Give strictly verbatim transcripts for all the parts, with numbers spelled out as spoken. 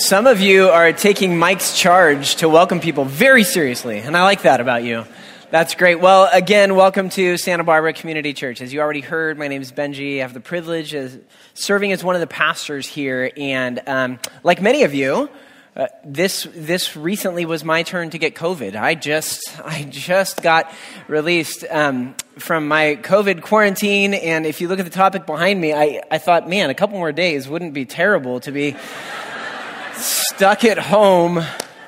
Some of you are taking Mike's charge to welcome people very seriously, and I like that about you. That's great. Well, again, welcome to Santa Barbara Community Church. As you already heard, my name is Benji. I have the privilege of serving as one of the pastors here, and um, like many of you, uh, this this recently was my turn to get COVID. I just I just got released um, from my COVID quarantine, and if you look at the topic behind me, I, I thought, man, a couple more days wouldn't be terrible to be stuck at home.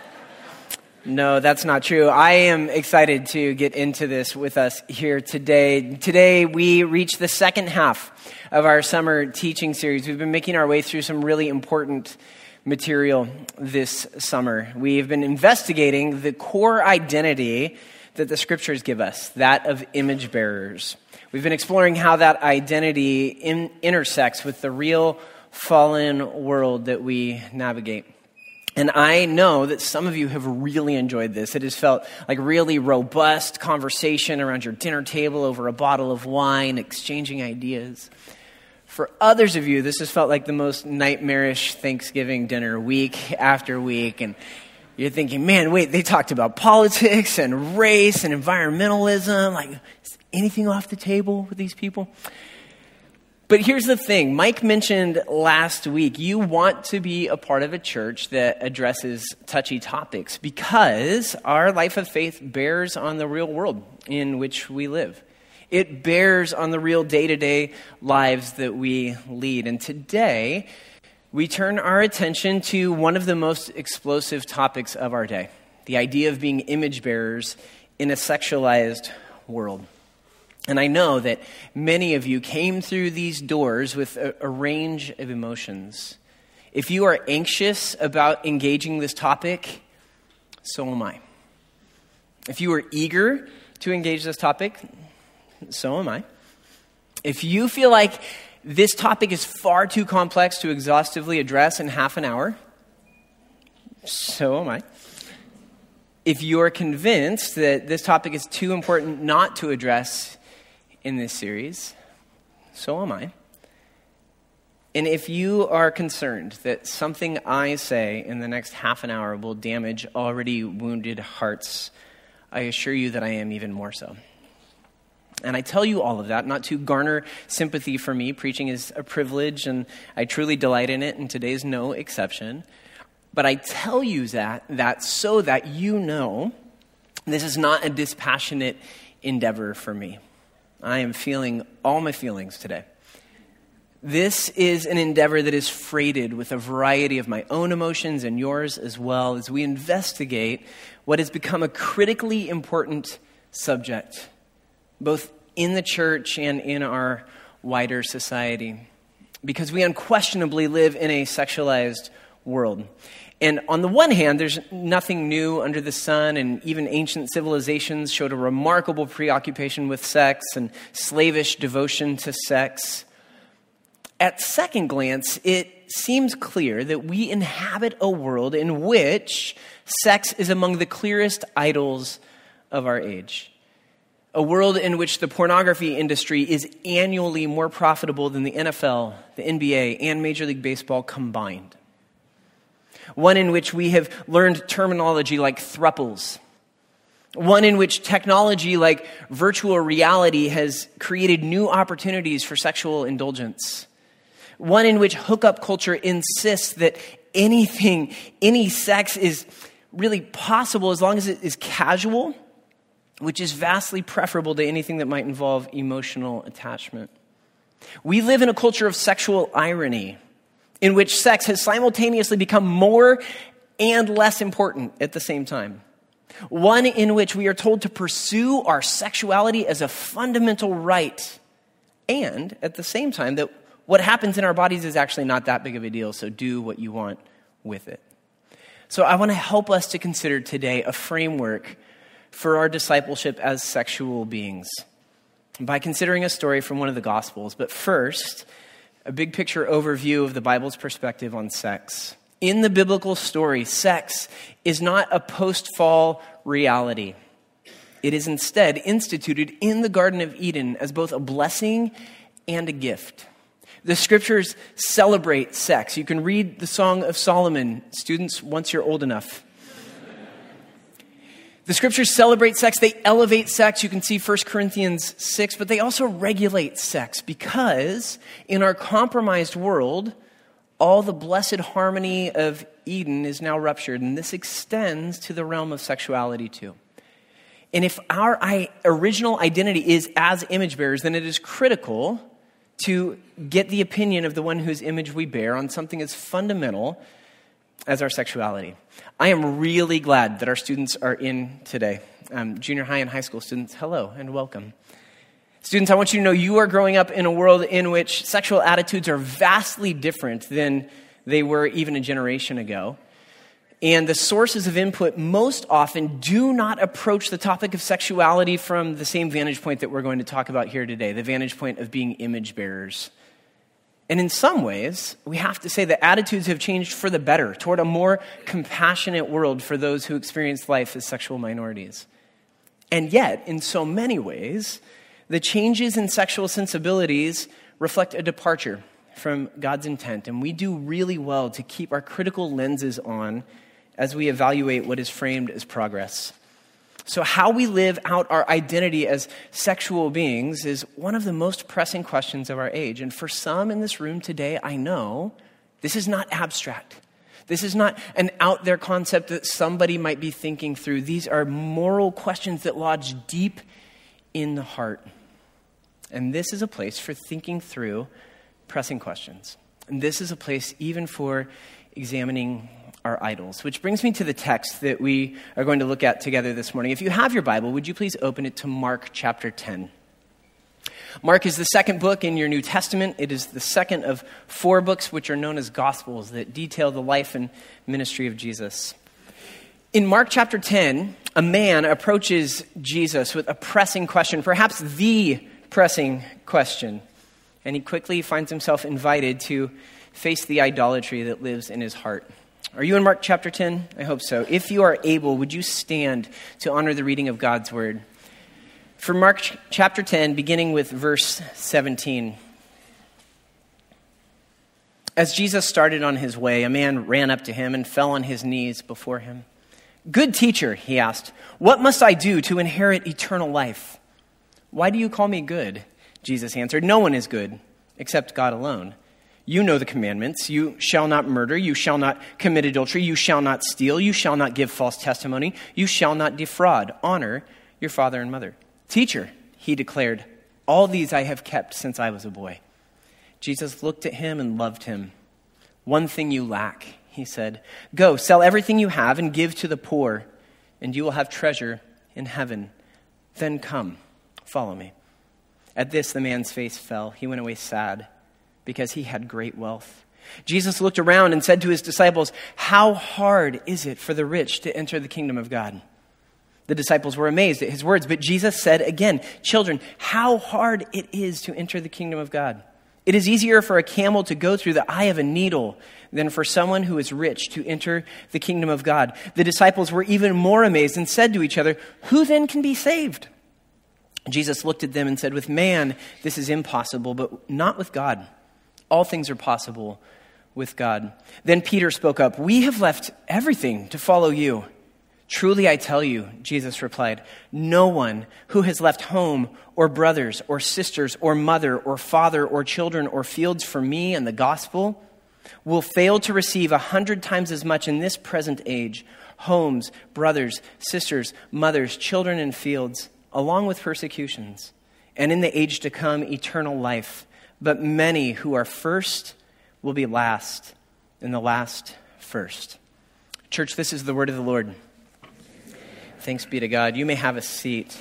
No, that's not true. I am excited to get into this with us here today. Today, we reach the second half of our summer teaching series. We've been making our way through some really important material this summer. We've been investigating the core identity that the scriptures give us, that of image bearers. We've been exploring how that identity in, intersects with the real fallen world that we navigate. And I know that some of you have really enjoyed this. It has felt like really robust conversation around your dinner table over a bottle of wine, exchanging ideas. For others of you, this has felt like the most nightmarish Thanksgiving dinner week after week. And you're thinking, man, wait, they talked about politics and race and environmentalism. Like, is anything off the table with these people? But here's the thing. Mike mentioned last week, you want to be a part of a church that addresses touchy topics because our life of faith bears on the real world in which we live. It bears on the real day-to-day lives that we lead. And today, we turn our attention to one of the most explosive topics of our day, the idea of being image bearers in a sexualized world. And I know that many of you came through these doors with a, a range of emotions. If you are anxious about engaging this topic, so am I. If you are eager to engage this topic, so am I. If you feel like this topic is far too complex to exhaustively address in half an hour, so am I. If you're convinced that this topic is too important not to address in this series, so am I. And if you are concerned that something I say in the next half an hour will damage already wounded hearts, I assure you that I am even more so. And I tell you all of that not to garner sympathy for me. Preaching is a privilege, and I truly delight in it, and today's no exception. But I tell you that, that so that you know this is not a dispassionate endeavor for me. I am feeling all my feelings today. This is an endeavor that is freighted with a variety of my own emotions and yours as well as we investigate what has become a critically important subject, both in the church and in our wider society, because we unquestionably live in a sexualized world. And on the one hand, there's nothing new under the sun, and even ancient civilizations showed a remarkable preoccupation with sex and slavish devotion to sex. At second glance, it seems clear that we inhabit a world in which sex is among the clearest idols of our age. A world in which the pornography industry is annually more profitable than the N F L, the N B A, and Major League Baseball combined. One in which we have learned terminology like thruples. One in which technology like virtual reality has created new opportunities for sexual indulgence. One in which hookup culture insists that anything, any sex is really possible as long as it is casual, which is vastly preferable to anything that might involve emotional attachment. We live in a culture of sexual irony, in which sex has simultaneously become more and less important at the same time. One in which we are told to pursue our sexuality as a fundamental right, and at the same time that what happens in our bodies is actually not that big of a deal, so do what you want with it. So I want to help us to consider today a framework for our discipleship as sexual beings by considering a story from one of the Gospels. But first, a big picture overview of the Bible's perspective on sex. In the biblical story, sex is not a post-fall reality. It is instead instituted in the Garden of Eden as both a blessing and a gift. The scriptures celebrate sex. You can read the Song of Solomon, students, once you're old enough. The scriptures celebrate sex. They elevate sex. You can see First Corinthians six, but they also regulate sex because in our compromised world, all the blessed harmony of Eden is now ruptured, and this extends to the realm of sexuality too. And if our original identity is as image bearers, then it is critical to get the opinion of the one whose image we bear on something as fundamental as our sexuality. I am really glad that our students are in today. Um, junior high and high school students, hello and welcome. Students, I want you to know you are growing up in a world in which sexual attitudes are vastly different than they were even a generation ago. And the sources of input most often do not approach the topic of sexuality from the same vantage point that we're going to talk about here today, the vantage point of being image bearers. And in some ways, we have to say that attitudes have changed for the better, toward a more compassionate world for those who experience life as sexual minorities. And yet, in so many ways, the changes in sexual sensibilities reflect a departure from God's intent, and we do really well to keep our critical lenses on as we evaluate what is framed as progress. So how we live out our identity as sexual beings is one of the most pressing questions of our age. And for some in this room today, I know this is not abstract. This is not an out there concept that somebody might be thinking through. These are moral questions that lodge deep in the heart. And this is a place for thinking through pressing questions. And this is a place even for examining our idols, which brings me to the text that we are going to look at together this morning. If you have your Bible, would you please open it to Mark chapter ten. Mark is the second book in your New Testament. It is the second of four books which are known as Gospels that detail the life and ministry of Jesus. In Mark chapter ten, a man approaches Jesus with a pressing question, perhaps the pressing question, and he quickly finds himself invited to face the idolatry that lives in his heart. Are you in Mark chapter ten? I hope so. If you are able, would you stand to honor the reading of God's word? For Mark ch- chapter ten, beginning with verse seventeen. As Jesus started on his way, a man ran up to him and fell on his knees before him. "Good teacher," he asked, "what must I do to inherit eternal life?" "Why do you call me good?" Jesus answered. "No one is good except God alone. You know the commandments. You shall not murder. You shall not commit adultery. You shall not steal. You shall not give false testimony. You shall not defraud. Honor your father and mother." "Teacher," he declared, "all these I have kept since I was a boy." Jesus looked at him and loved him. "One thing you lack," he said. "Go, sell everything you have and give to the poor, and you will have treasure in heaven. Then come, follow me." At this, the man's face fell. He went away sad, because he had great wealth. Jesus looked around and said to his disciples, "How hard is it for the rich to enter the kingdom of God?" The disciples were amazed at his words, but Jesus said again, "Children, how hard it is to enter the kingdom of God. It is easier for a camel to go through the eye of a needle than for someone who is rich to enter the kingdom of God." The disciples were even more amazed and said to each other, "Who then can be saved?" Jesus looked at them and said, "With man, this is impossible, but not with God. All things are possible with God." Then Peter spoke up, "We have left everything to follow you." "Truly I tell you," Jesus replied, "no one who has left home or brothers or sisters or mother or father or children or fields for me and the gospel will fail to receive a hundred times as much in this present age, homes, brothers, sisters, mothers, children, and fields, along with persecutions, and in the age to come eternal life. But many who are first will be last, and the last first." Church, this is the word of the Lord. Thanks be to God. You may have a seat.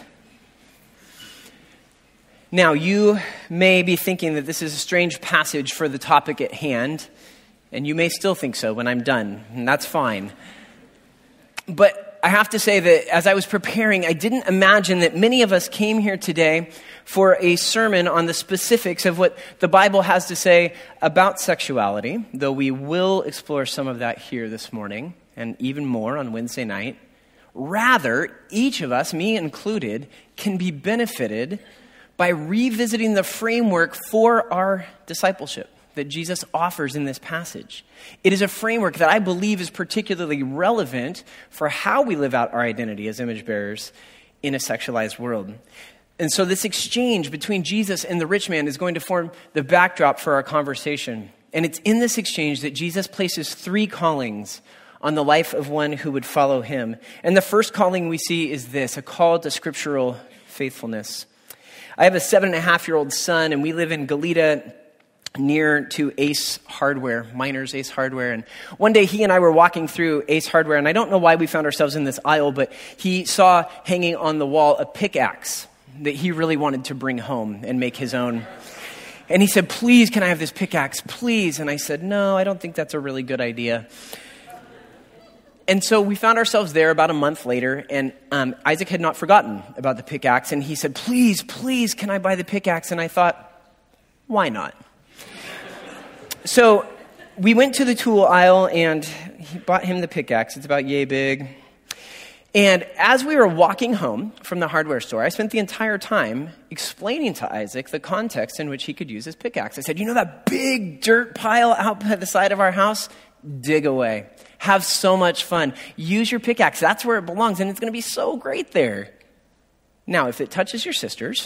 Now, you may be thinking that this is a strange passage for the topic at hand, and you may still think so when I'm done, and that's fine. But I have to say that as I was preparing, I didn't imagine that many of us came here today for a sermon on the specifics of what the Bible has to say about sexuality, though we will explore some of that here this morning, and even more on Wednesday night. Rather, each of us, me included, can be benefited by revisiting the framework for our discipleship that Jesus offers in this passage. It is a framework that I believe is particularly relevant for how we live out our identity as image bearers in a sexualized world. And so this exchange between Jesus and the rich man is going to form the backdrop for our conversation. And it's in this exchange that Jesus places three callings on the life of one who would follow him. And the first calling we see is this, a call to scriptural faithfulness. I have a seven and a half year old son, and we live in Goleta near to Ace Hardware, Miners Ace Hardware. And one day he and I were walking through Ace Hardware, and I don't know why we found ourselves in this aisle, but he saw hanging on the wall a pickaxe that he really wanted to bring home and make his own. And he said, "Please, can I have this pickaxe, please?" And I said, "No, I don't think that's a really good idea." And so we found ourselves there about a month later, and um, Isaac had not forgotten about the pickaxe, and he said, "Please, please, can I buy the pickaxe?" And I thought, why not? So we went to the tool aisle, and he bought him the pickaxe. It's about yay big. And as we were walking home from the hardware store, I spent the entire time explaining to Isaac the context in which he could use his pickaxe. I said, "You know that big dirt pile out by the side of our house? Dig away. Have so much fun. Use your pickaxe. That's where it belongs, and it's going to be so great there. Now, if it touches your sisters,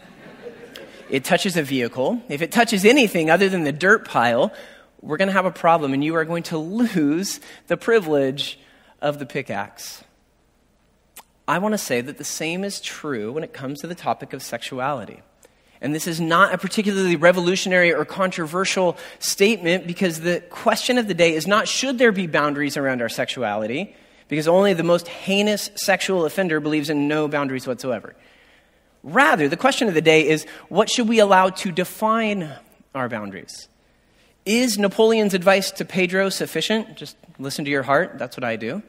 it touches a vehicle, if it touches anything other than the dirt pile, we're going to have a problem, and you are going to lose the privilege of the pickaxe." I want to say that the same is true when it comes to the topic of sexuality. And this is not a particularly revolutionary or controversial statement, because the question of the day is not should there be boundaries around our sexuality, because only the most heinous sexual offender believes in no boundaries whatsoever. Rather, the question of the day is what should we allow to define our boundaries? Is Napoleon's advice to Pedro sufficient? Just listen to your heart. That's what I do.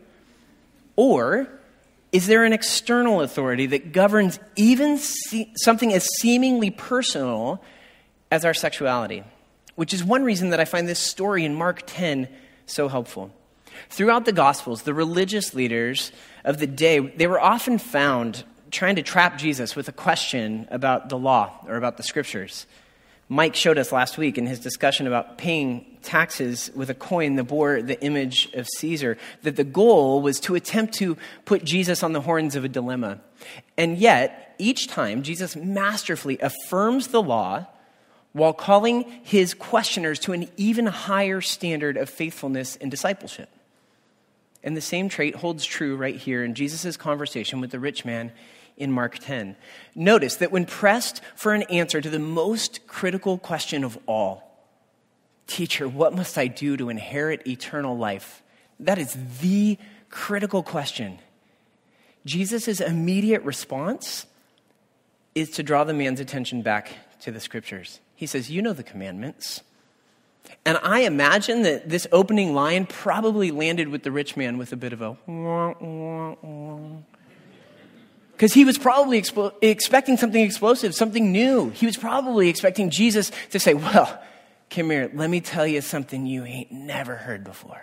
Or is there an external authority that governs even se- something as seemingly personal as our sexuality? Which is one reason that I find this story in Mark ten so helpful. Throughout the Gospels, the religious leaders of the day, they were often found trying to trap Jesus with a question about the law or about the scriptures. Mike showed us last week in his discussion about paying taxes with a coin that bore the image of Caesar, that the goal was to attempt to put Jesus on the horns of a dilemma. And yet, each time, Jesus masterfully affirms the law while calling his questioners to an even higher standard of faithfulness and discipleship. And the same trait holds true right here in Jesus' conversation with the rich man in Mark ten. Notice that when pressed for an answer to the most critical question of all, "Teacher, what must I do to inherit eternal life?" That is the critical question. Jesus' immediate response is to draw the man's attention back to the scriptures. He says, "You know the commandments." And I imagine that this opening line probably landed with the rich man with a bit of a wah, wah, wah. Because he was probably expo- expecting something explosive, something new. He was probably expecting Jesus to say, "Well, come here, let me tell you something you ain't never heard before."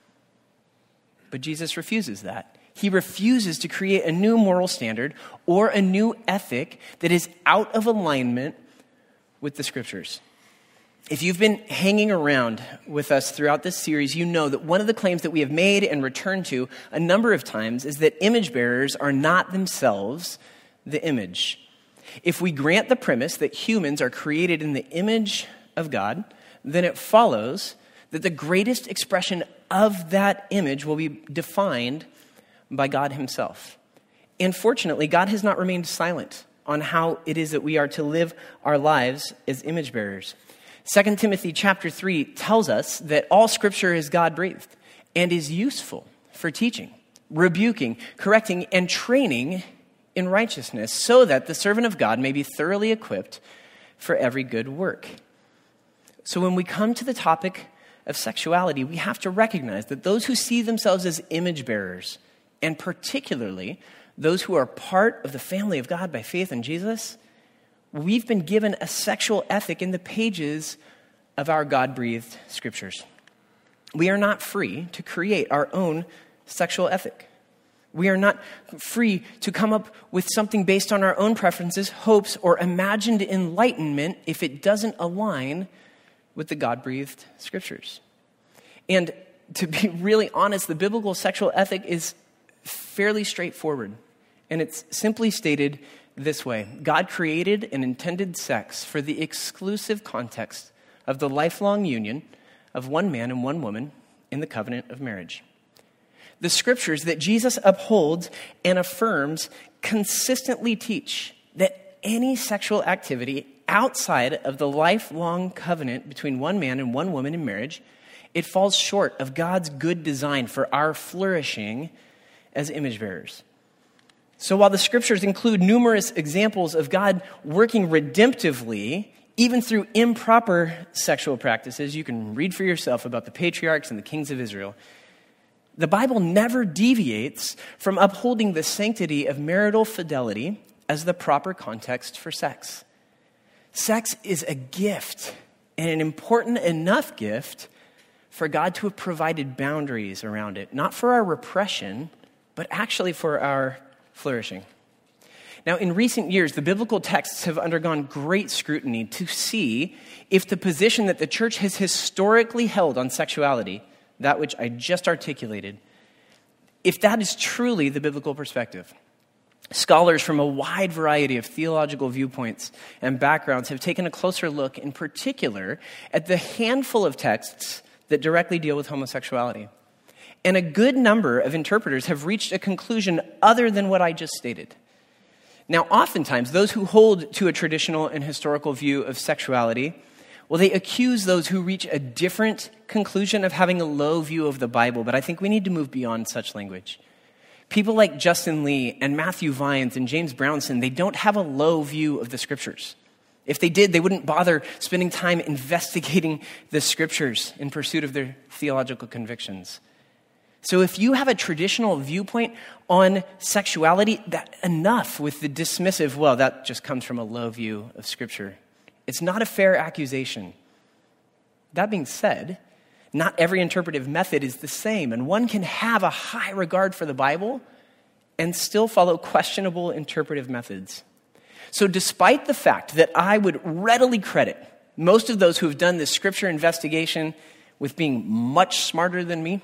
But Jesus refuses that. He refuses to create a new moral standard or a new ethic that is out of alignment with the scriptures. If you've been hanging around with us throughout this series, you know that one of the claims that we have made and returned to a number of times is that image bearers are not themselves the image. If we grant the premise that humans are created in the image of God, then it follows that the greatest expression of that image will be defined by God himself. And fortunately, God has not remained silent on how it is that we are to live our lives as image bearers. Second Timothy chapter three tells us that all scripture is God-breathed and is useful for teaching, rebuking, correcting, and training in righteousness, so that the servant of God may be thoroughly equipped for every good work. So when we come to the topic of sexuality, we have to recognize that those who see themselves as image bearers, and particularly those who are part of the family of God by faith in Jesus, we've been given a sexual ethic in the pages of our God-breathed scriptures. We are not free to create our own sexual ethic. We are not free to come up with something based on our own preferences, hopes, or imagined enlightenment if it doesn't align with the God-breathed scriptures. And to be really honest, the biblical sexual ethic is fairly straightforward. And it's simply stated this way: God created and intended sex for the exclusive context of the lifelong union of one man and one woman in the covenant of marriage. The scriptures that Jesus upholds and affirms consistently teach that any sexual activity outside of the lifelong covenant between one man and one woman in marriage, it falls short of God's good design for our flourishing as image bearers. So while the scriptures include numerous examples of God working redemptively, even through improper sexual practices, you can read for yourself about the patriarchs and the kings of Israel, the Bible never deviates from upholding the sanctity of marital fidelity as the proper context for sex. Sex is a gift, and an important enough gift for God to have provided boundaries around it, not for our repression, but actually for our flourishing. Now, in recent years, the biblical texts have undergone great scrutiny to see if the position that the church has historically held on sexuality, that which I just articulated, if that is truly the biblical perspective. Scholars from a wide variety of theological viewpoints and backgrounds have taken a closer look, in particular, at the handful of texts that directly deal with homosexuality. And a good number of interpreters have reached a conclusion other than what I just stated. Now, oftentimes, those who hold to a traditional and historical view of sexuality, well, they accuse those who reach a different conclusion of having a low view of the Bible, but I think we need to move beyond such language. People like Justin Lee and Matthew Vines and James Brownson, they don't have a low view of the scriptures. If they did, they wouldn't bother spending time investigating the scriptures in pursuit of their theological convictions. So if you have a traditional viewpoint on sexuality, that enough with the dismissive, well, that just comes from a low view of Scripture. It's not a fair accusation. That being said, not every interpretive method is the same, and one can have a high regard for the Bible and still follow questionable interpretive methods. So despite the fact that I would readily credit most of those who have done this Scripture investigation with being much smarter than me,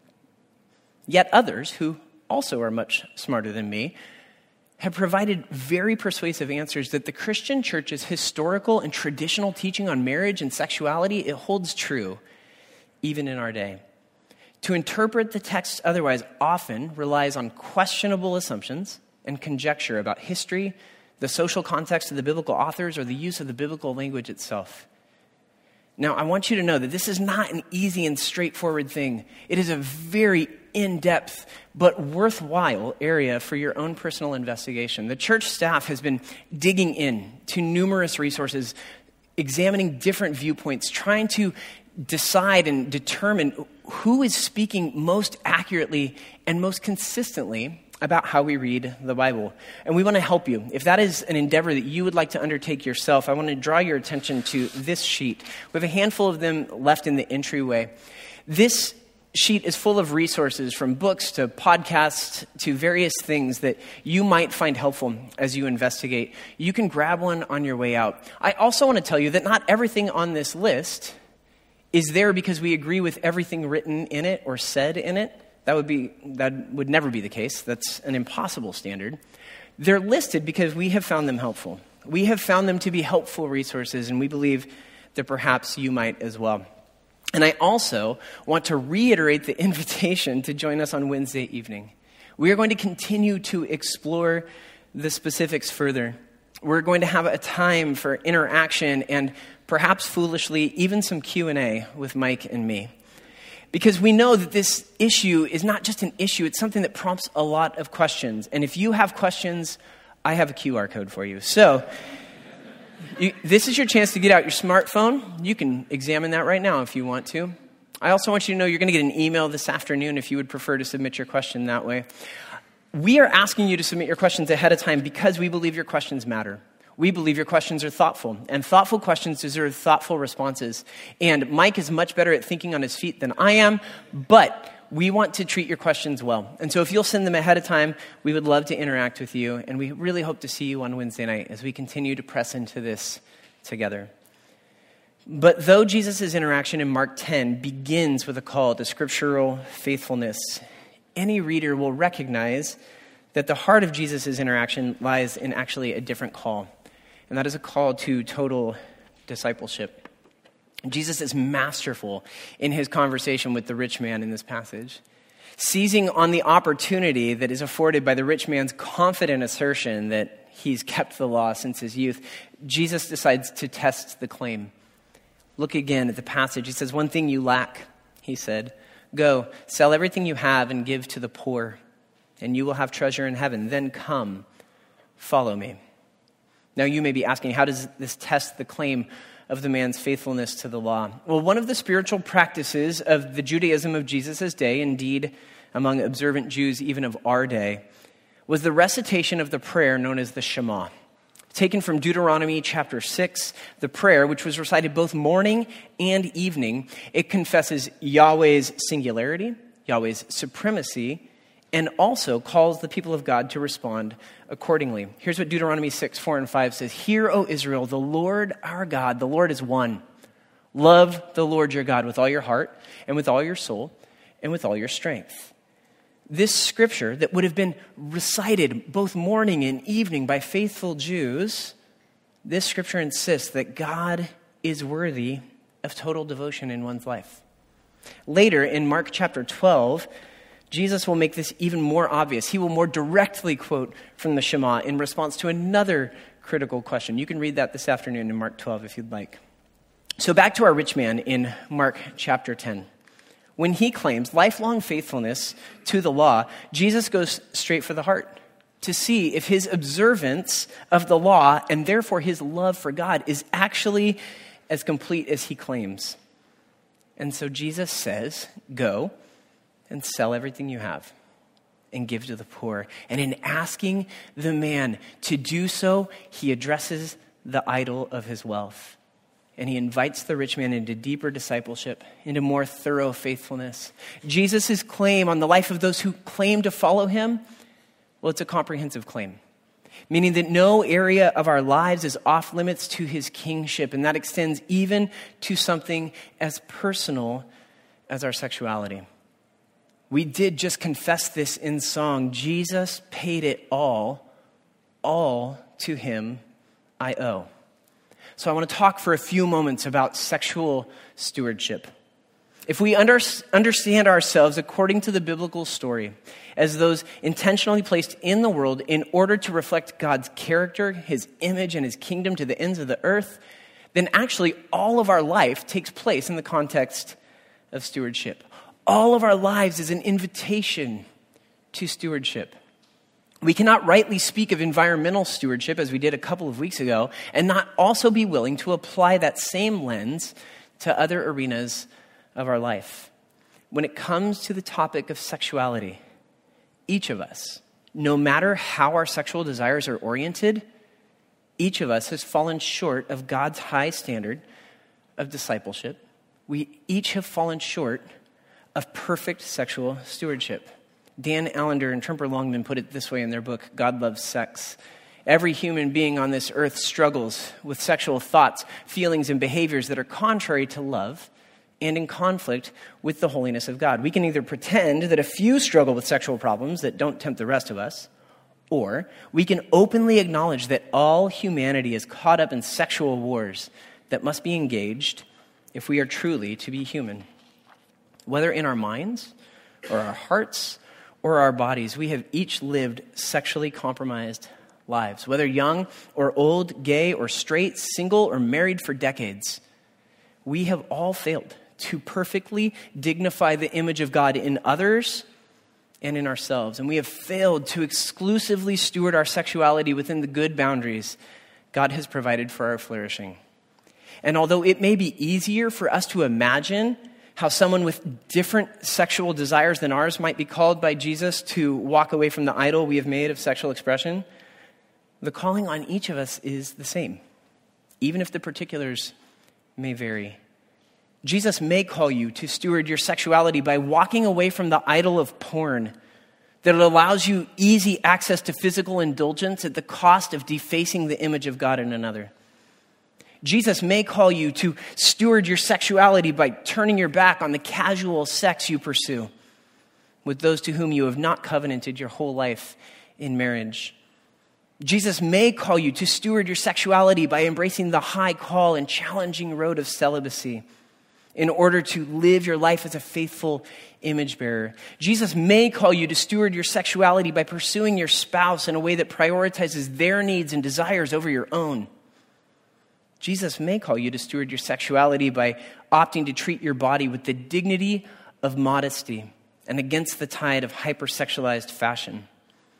yet others, who also are much smarter than me, have provided very persuasive answers that the Christian church's historical and traditional teaching on marriage and sexuality, it holds true even in our day. To interpret the text otherwise often relies on questionable assumptions and conjecture about history, the social context of the biblical authors, or the use of the biblical language itself. Now, I want you to know that this is not an easy and straightforward thing. It is a very in-depth but worthwhile area for your own personal investigation. The church staff has been digging in to numerous resources, examining different viewpoints, trying to decide and determine who is speaking most accurately and most consistently about how we read the Bible. And we want to help you. If that is an endeavor that you would like to undertake yourself, I want to draw your attention to this sheet. We have a handful of them left in the entryway. This sheet is full of resources, from books to podcasts to various things that you might find helpful as you investigate. You can grab one on your way out. I also want to tell you that not everything on this list is there because we agree with everything written in it or said in it. That would be that would never be the case. That's an impossible standard. They're listed because we have found them helpful. We have found them to be helpful resources, and we believe that perhaps you might as well. And I also want to reiterate the invitation to join us on Wednesday evening. We are going to continue to explore the specifics further. We're going to have a time for interaction and perhaps foolishly even some Q and A with Mike and me. Because we know that this issue is not just an issue, it's something that prompts a lot of questions. And if you have questions, I have a Q R code for you. So you, this is your chance to get out your smartphone. You can examine that right now if you want to. I also want you to know you're going to get an email this afternoon if you would prefer to submit your question that way. We are asking you to submit your questions ahead of time because we believe your questions matter. We believe your questions are thoughtful, and thoughtful questions deserve thoughtful responses. And Mike is much better at thinking on his feet than I am, but we want to treat your questions well. And so if you'll send them ahead of time, we would love to interact with you. And we really hope to see you on Wednesday night as we continue to press into this together. But though Jesus' interaction in Mark ten begins with a call to scriptural faithfulness, any reader will recognize that the heart of Jesus' interaction lies in actually a different call. And that is a call to total discipleship. Jesus is masterful in his conversation with the rich man in this passage. Seizing on the opportunity that is afforded by the rich man's confident assertion that he's kept the law since his youth, Jesus decides to test the claim. Look again at the passage. He says, "One thing you lack," he said. "Go, sell everything you have and give to the poor, and you will have treasure in heaven. Then come, follow me." Now you may be asking, how does this test the claim of the man's faithfulness to the law? Well, one of the spiritual practices of the Judaism of Jesus' day, indeed among observant Jews even of our day, was the recitation of the prayer known as the Shema. Taken from Deuteronomy chapter six, the prayer, which was recited both morning and evening, it confesses Yahweh's singularity, Yahweh's supremacy, and also calls the people of God to respond accordingly. Here's what Deuteronomy six, four and five says. "Hear, O Israel, the Lord our God, the Lord is one. Love the Lord your God with all your heart and with all your soul and with all your strength." This scripture that would have been recited both morning and evening by faithful Jews, this scripture insists that God is worthy of total devotion in one's life. Later in Mark chapter twelve, Jesus will make this even more obvious. He will more directly quote from the Shema in response to another critical question. You can read that this afternoon in Mark twelve if you'd like. So back to our rich man in Mark chapter ten. When he claims lifelong faithfulness to the law, Jesus goes straight for the heart to see if his observance of the law and therefore his love for God is actually as complete as he claims. And so Jesus says, "Go and sell everything you have and give to the poor." And in asking the man to do so, he addresses the idol of his wealth. And he invites the rich man into deeper discipleship, into more thorough faithfulness. Jesus' claim on the life of those who claim to follow him, well, it's a comprehensive claim, meaning that no area of our lives is off limits to his kingship, and that extends even to something as personal as our sexuality. We did just confess this in song. Jesus paid it all, all to him I owe. So I want to talk for a few moments about sexual stewardship. If we under, understand ourselves according to the biblical story as those intentionally placed in the world in order to reflect God's character, his image, and his kingdom to the ends of the earth, then actually all of our life takes place in the context of stewardship. All of our lives is an invitation to stewardship. We cannot rightly speak of environmental stewardship, as we did a couple of weeks ago, and not also be willing to apply that same lens to other arenas of our life. When it comes to the topic of sexuality, each of us, no matter how our sexual desires are oriented, each of us has fallen short of God's high standard of discipleship. We each have fallen short of perfect sexual stewardship. Dan Allender and Tremper Longman put it this way in their book, God Loves Sex. Every human being on this earth struggles with sexual thoughts, feelings, and behaviors that are contrary to love and in conflict with the holiness of God. We can either pretend that a few struggle with sexual problems that don't tempt the rest of us, or we can openly acknowledge that all humanity is caught up in sexual wars that must be engaged if we are truly to be human. Whether in our minds or our hearts or our bodies, we have each lived sexually compromised lives. Whether young or old, gay or straight, single or married for decades, we have all failed to perfectly dignify the image of God in others and in ourselves. And we have failed to exclusively steward our sexuality within the good boundaries God has provided for our flourishing. And although it may be easier for us to imagine how someone with different sexual desires than ours might be called by Jesus to walk away from the idol we have made of sexual expression, the calling on each of us is the same, even if the particulars may vary. Jesus may call you to steward your sexuality by walking away from the idol of porn that allows you easy access to physical indulgence at the cost of defacing the image of God in another. Jesus may call you to steward your sexuality by turning your back on the casual sex you pursue with those to whom you have not covenanted your whole life in marriage. Jesus may call you to steward your sexuality by embracing the high call and challenging road of celibacy in order to live your life as a faithful image bearer. Jesus may call you to steward your sexuality by pursuing your spouse in a way that prioritizes their needs and desires over your own. Jesus may call you to steward your sexuality by opting to treat your body with the dignity of modesty and against the tide of hypersexualized fashion.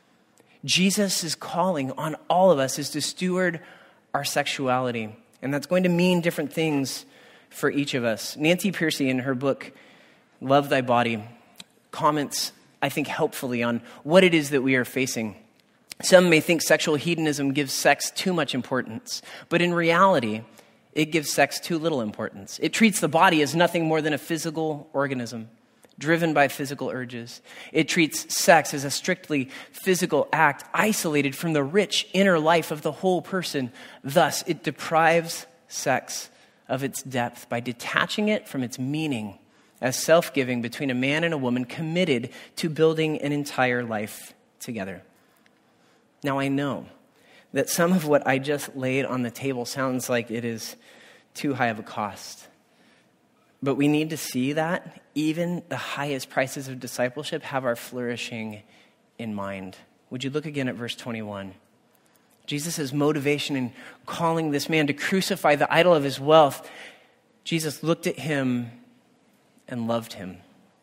Jesus' calling on all of us is to steward our sexuality, and that's going to mean different things for each of us. Nancy Pearcey, in her book, Love Thy Body, comments, I think, helpfully on what it is that we are facing. Some may think sexual hedonism gives sex too much importance, but in reality, it gives sex too little importance. It treats the body as nothing more than a physical organism, driven by physical urges. It treats sex as a strictly physical act, isolated from the rich inner life of the whole person. Thus, it deprives sex of its depth by detaching it from its meaning as self-giving between a man and a woman committed to building an entire life together. Now, I know that some of what I just laid on the table sounds like it is too high of a cost. But we need to see that even the highest prices of discipleship have our flourishing in mind. Would you look again at verse twenty-one? Jesus' motivation in calling this man to crucify the idol of his wealth, Jesus looked at him and loved him.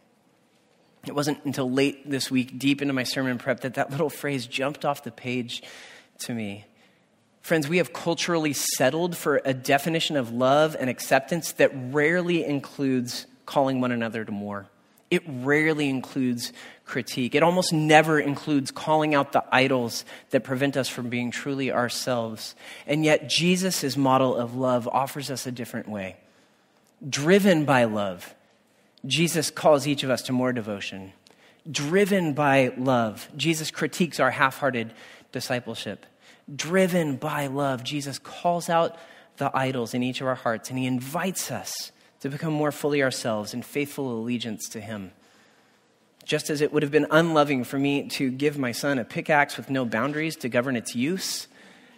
It wasn't until late this week, deep into my sermon prep, that that little phrase jumped off the page to me. Friends, we have culturally settled for a definition of love and acceptance that rarely includes calling one another to more. It rarely includes critique. It almost never includes calling out the idols that prevent us from being truly ourselves. And yet Jesus' model of love offers us a different way. Driven by love, Jesus calls each of us to more devotion. Driven by love, Jesus critiques our half-hearted discipleship. Driven by love, Jesus calls out the idols in each of our hearts, and he invites us to become more fully ourselves in faithful allegiance to him. Just as it would have been unloving for me to give my son a pickaxe with no boundaries to govern its use,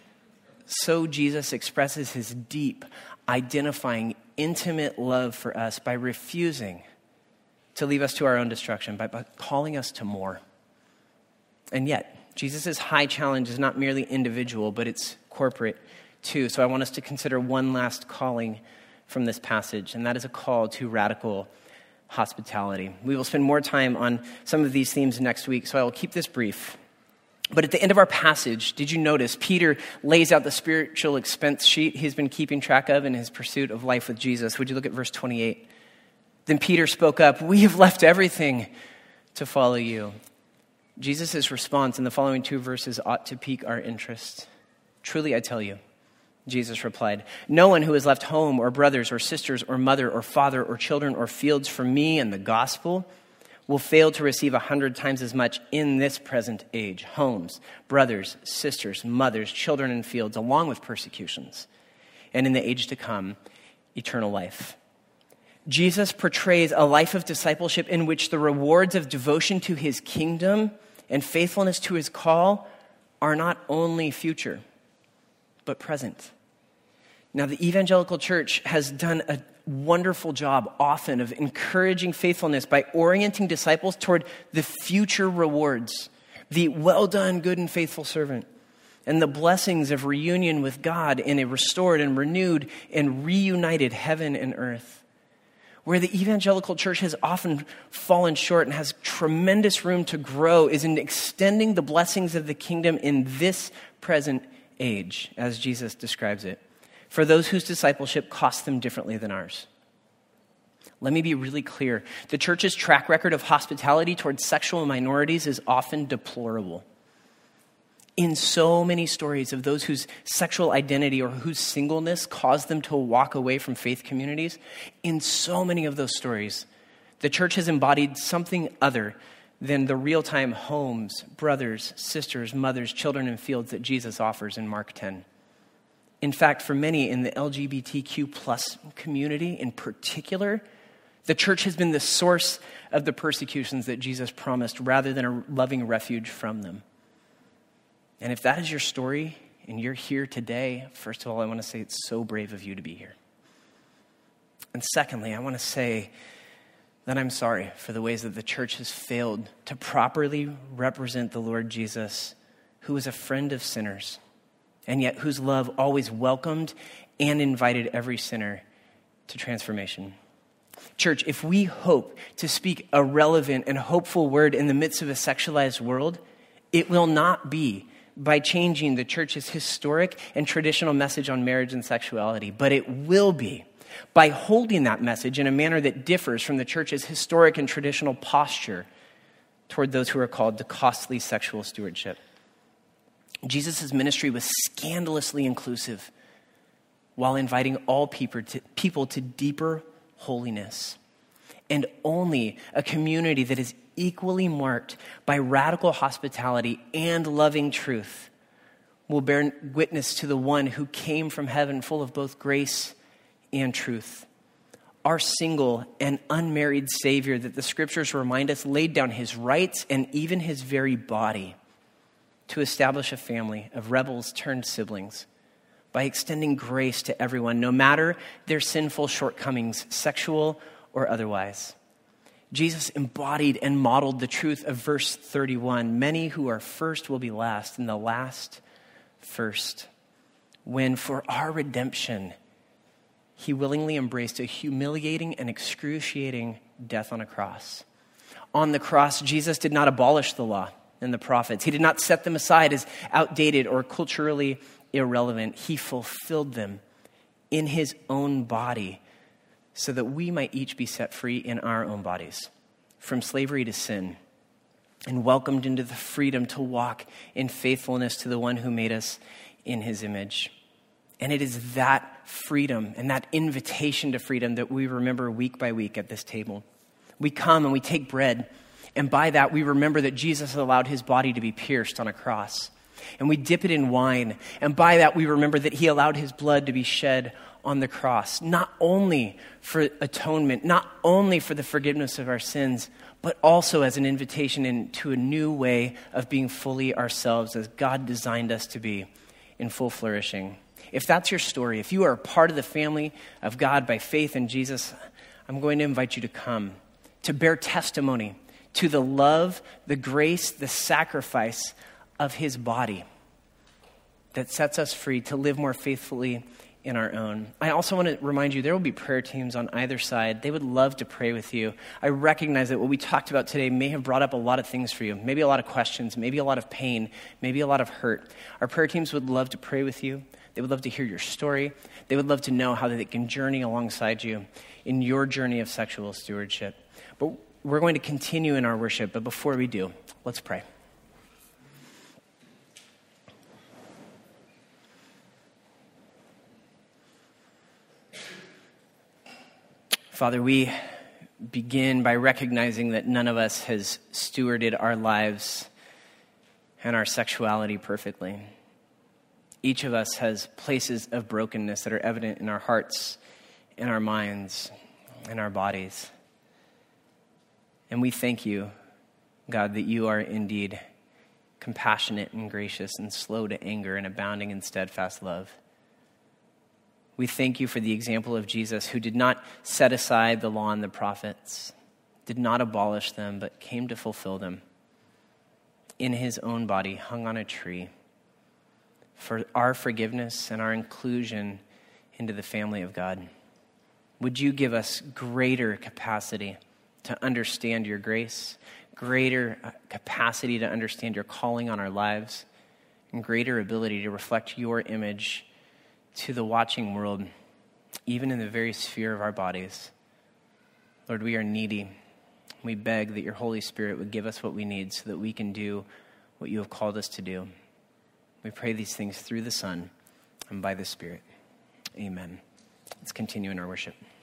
so Jesus expresses his deep, identifying, intimate love for us by refusing to leave us to our own destruction, by, by calling us to more. And yet, Jesus' high challenge is not merely individual, but it's corporate too. So I want us to consider one last calling from this passage, and that is a call to radical hospitality. We will spend more time on some of these themes next week, so I will keep this brief. But at the end of our passage, did you notice Peter lays out the spiritual expense sheet he's been keeping track of in his pursuit of life with Jesus? Would you look at verse twenty-eight? Then Peter spoke up, "We have left everything to follow you." Jesus' response in the following two verses ought to pique our interest. "Truly, I tell you," Jesus replied, "no one who has left home or brothers or sisters or mother or father or children or fields for me and the gospel will fail to receive a hundred times as much in this present age, homes, brothers, sisters, mothers, children, and fields, along with persecutions, and in the age to come, eternal life." Jesus portrays a life of discipleship in which the rewards of devotion to his kingdom and faithfulness to his call are not only future, but present. Now, the evangelical church has done a wonderful job often of encouraging faithfulness by orienting disciples toward the future rewards, the well done, good and faithful servant, and the blessings of reunion with God in a restored and renewed and reunited heaven and earth. Where the evangelical church has often fallen short and has tremendous room to grow is in extending the blessings of the kingdom in this present age, as Jesus describes it, for those whose discipleship costs them differently than ours. Let me be really clear. The church's track record of hospitality towards sexual minorities is often deplorable. in so many stories of those whose sexual identity or whose singleness caused them to walk away from faith communities, in so many of those stories, the church has embodied something other than the real-time homes, brothers, sisters, mothers, children, and fields that Jesus offers in Mark ten. In fact, for many in the L G B T Q plus community in particular, the church has been the source of the persecutions that Jesus promised rather than a loving refuge from them. And if that is your story and you're here today, first of all, I want to say it's so brave of you to be here. And secondly, I want to say that I'm sorry for the ways that the church has failed to properly represent the Lord Jesus, who is a friend of sinners, and yet whose love always welcomed and invited every sinner to transformation. Church, if we hope to speak a relevant and hopeful word in the midst of a sexualized world, it will not be by changing the church's historic and traditional message on marriage and sexuality, but it will be by holding that message in a manner that differs from the church's historic and traditional posture toward those who are called to costly sexual stewardship. Jesus' ministry was scandalously inclusive while inviting all people to, people to deeper holiness. And only a community that is equally marked by radical hospitality and loving truth will bear witness to the one who came from heaven full of both grace and truth. Our single and unmarried Savior that the scriptures remind us laid down his rights and even his very body to establish a family of rebels turned siblings by extending grace to everyone, no matter their sinful shortcomings, sexual or otherwise. Jesus embodied and modeled the truth of verse thirty-one. Many who are first will be last, and the last first. When for our redemption, he willingly embraced a humiliating and excruciating death on a cross. On the cross, Jesus did not abolish the law and the prophets. He did not set them aside as outdated or culturally irrelevant. He fulfilled them in his own body so that we might each be set free in our own bodies from slavery to sin and welcomed into the freedom to walk in faithfulness to the one who made us in his image. And it is that freedom and that invitation to freedom that we remember week by week at this table. We come and we take bread, and by that we remember that Jesus allowed his body to be pierced on a cross. And we dip it in wine, and by that we remember that he allowed his blood to be shed on the cross, not only for atonement, not only for the forgiveness of our sins, but also as an invitation into a new way of being fully ourselves as God designed us to be in full flourishing. If that's your story, if you are a part of the family of God by faith in Jesus, I'm going to invite you to come, to bear testimony to the love, the grace, the sacrifice of his body that sets us free to live more faithfully in our own. I also want to remind you, there will be prayer teams on either side. They would love to pray with you. I recognize that what we talked about today may have brought up a lot of things for you, maybe a lot of questions, maybe a lot of pain, maybe a lot of hurt. Our prayer teams would love to pray with you. They would love to hear your story. They would love to know how they can journey alongside you in your journey of sexual stewardship. But we're going to continue in our worship, but before we do, let's pray. Father, we begin by recognizing that none of us has stewarded our lives and our sexuality perfectly. Each of us has places of brokenness that are evident in our hearts, in our minds, in our bodies. And we thank you, God, that you are indeed compassionate and gracious and slow to anger and abounding in steadfast love. We thank you for the example of Jesus, who did not set aside the law and the prophets, did not abolish them, but came to fulfill them in his own body, hung on a tree, for our forgiveness and our inclusion into the family of God. Would you give us greater capacity to understand your grace, greater capacity to understand your calling on our lives, and greater ability to reflect your image to the watching world, even in the very sphere of our bodies. Lord, we are needy. We beg that your Holy Spirit would give us what we need so that we can do what you have called us to do. We pray these things through the Son and by the Spirit. Amen. Let's continue in our worship.